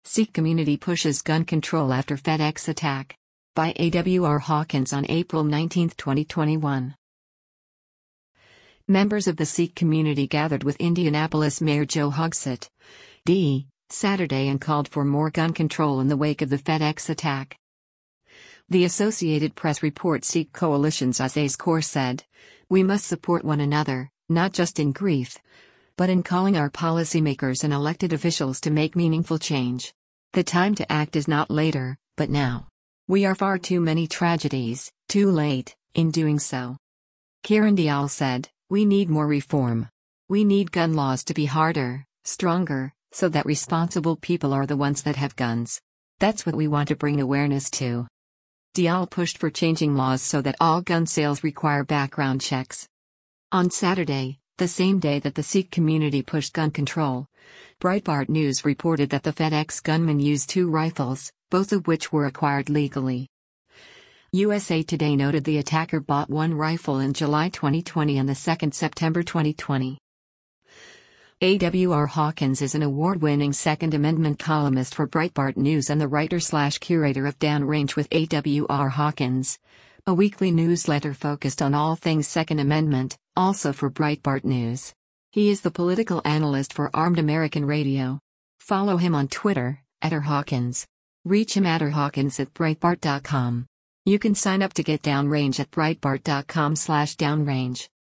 Sikh community pushes gun control after FedEx attack. By A.W.R. Hawkins on April 19, 2021. Members of the Sikh community gathered with Indianapolis Mayor Joe Hogsett, D. Saturday and called for more gun control in the wake of the FedEx attack. The Associated Press reports Sikh Coalition's Azaz Kaur said, "We must support one another, not just in grief, but in calling our policymakers and elected officials to make meaningful change. The time to act is not later, but now. We are far too many tragedies, too late, in doing so." Kiran Diyal said, "We need more reform. We need gun laws to be harder, stronger, so that responsible people are the ones that have guns. That's what we want to bring awareness to." Diyal pushed for changing laws so that all gun sales require background checks. On Saturday, the same day that the Sikh community pushed gun control, Breitbart News reported that the FedEx gunman used 2 rifles, both of which were acquired legally. USA Today noted the attacker bought 1 rifle in July 2020 and the second September 2020. A.W.R. Hawkins is an award-winning Second Amendment columnist for Breitbart News and the writer/curator of Downrange with A.W.R. Hawkins, a weekly newsletter focused on all things Second Amendment, also for Breitbart News. He is the political analyst for Armed American Radio. Follow him on Twitter, @RHawkins. Reach him at rhawkins@breitbart.com. You can sign up to get Downrange at breitbart.com/downrange.